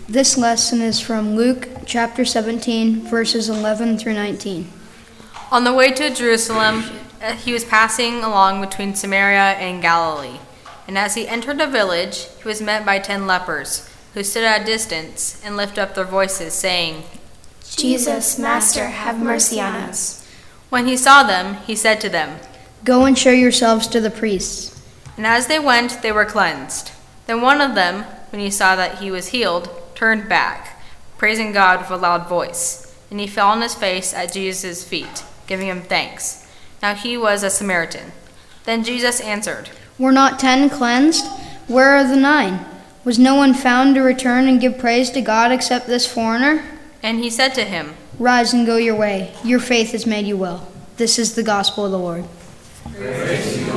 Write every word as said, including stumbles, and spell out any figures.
This lesson is from Luke chapter seventeen, verses eleven through nineteen. On the way to Jerusalem, he was passing along between Samaria and Galilee. And as he entered a village, he was met by ten lepers, who stood at a distance and lifted up their voices, saying, Jesus, Master, have mercy on us. When he saw them, he said to them, Go and show yourselves to the priests. And as they went, they were cleansed. Then one of them, when he saw that he was healed, turned back, praising God with a loud voice. And he fell on his face at Jesus' feet, giving him thanks. Now he was a Samaritan. Then Jesus answered, Were not ten cleansed? Where are the nine? Was no one found to return and give praise to God except this foreigner? And he said to him, Rise and go your way. Your faith has made you well. This is the gospel of the Lord. Praise